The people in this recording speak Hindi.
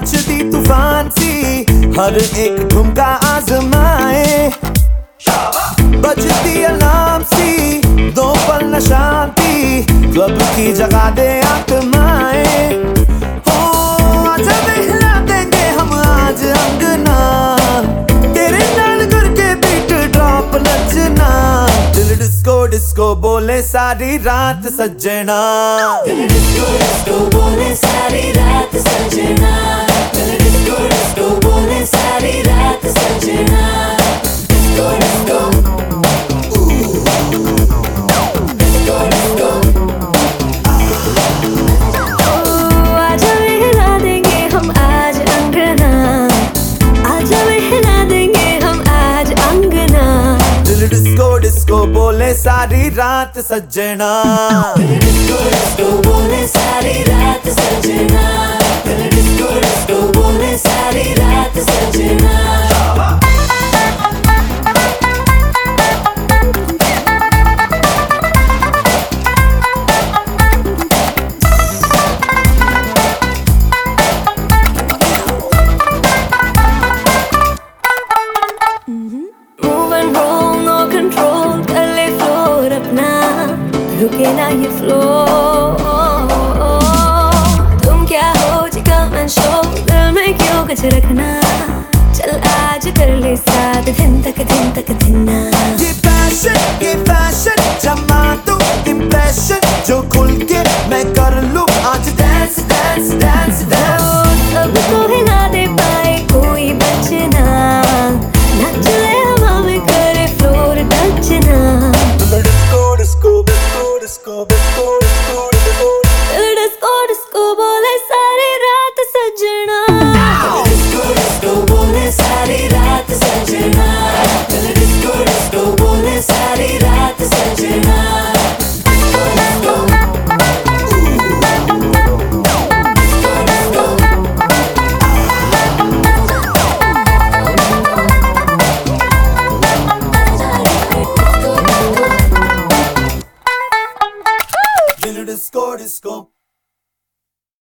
मचती तूफान सी, हर एक ठुमका आजमाए। बजती अलार्म सी, दो पल न शांति, क्लब की जगह दे आत्माएं। हो आजा बहला देंगे हम आज अंगना, तेरे नाल करके बीट ड्रॉप नचना। दिल डिस्को डिस्को बोले सारी रात सजना, दिल डिस्को डिस्को बोले सारी रात सजना, दिल डिस्को डिस्को बोले सारी रात सजना। डिस्को डिस्को डिस्को डिस्को आजा बहला देंगे हम आज अंगना, आजा बहला देंगे हम आज अंगना। दिल डिस्को डिस्को बोले सारी रात सजना, दिल डिस्को डिस्को बोले सारी रात सजना, दिल डिस्को डिस्को बोले सारी रात सजना। Move and roll, no control, कर ले floor अपना, रुके ना ये flow। तुम क्या हो जी come and show, दिल में क्यों कुछ रखना, चल आज कर ले साथ दिन तक ना। ये फैशन जमा दूं इम्प्रेशन, जो खुल के मैं कर लूं आज डांस डांस डांस डांस। सबको हिला दे पाए कोई बचना, नाच ले हवा में करे फ्लोर टचना।